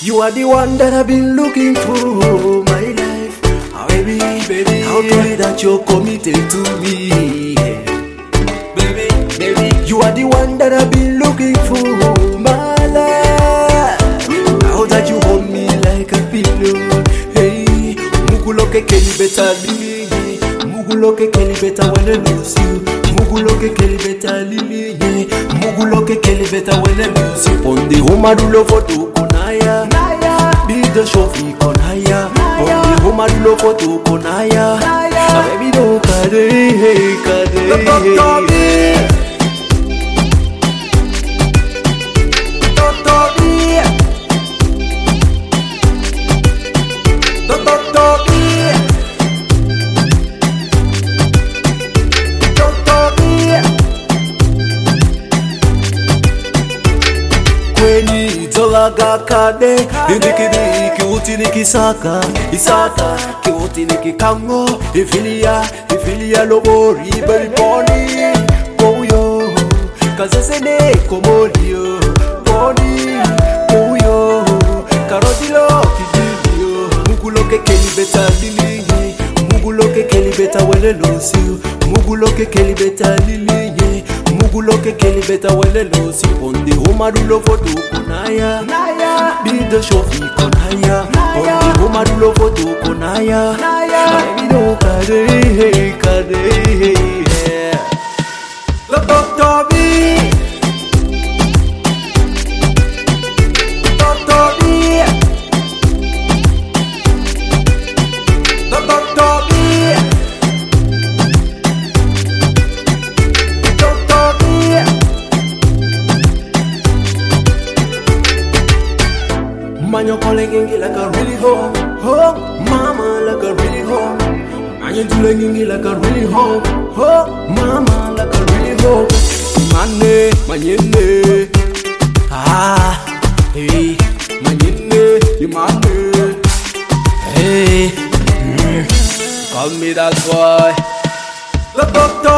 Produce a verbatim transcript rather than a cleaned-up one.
You are the one that I've been looking for my life. Oh, baby, baby, how to it that you're committed to me. Baby, baby, you are the one that I've been looking for my life. How that you hold me like a pillow. Hey, muguloke keli beta lili. Muguloke keli beta when I lose you. Muguloke keli beta lili. Muguloke keli beta when I lose you. On the home I do love for to konaya. Be the shofi konaya. On the home I do love for to konaya. Baby don't kade kade. Kweni zolaga kade indikidi kiuti nikisaka isaka kiuti nikikango ifilia ifilia lobori beliponi koyo kazesene komolio boni koyo karodilo kidio muguloke kelibeta lilinye muguloke kelibeta wele lusi muguloke kelibeta lilinye muguloke kelibeta wele lusi ondi homadulo foto konaya be the shofi konaya ondi homadulo foto konaya baby no kade kade the doctor be doctor be the doctor be man, you're calling in like a really home, oh, mama, like a really home. Man, you're doing in like a really home, oh, mama, like a really home. Mane, manyene, ah, hey, manyene, mane, hey, mm. Call me that boy. The doctor.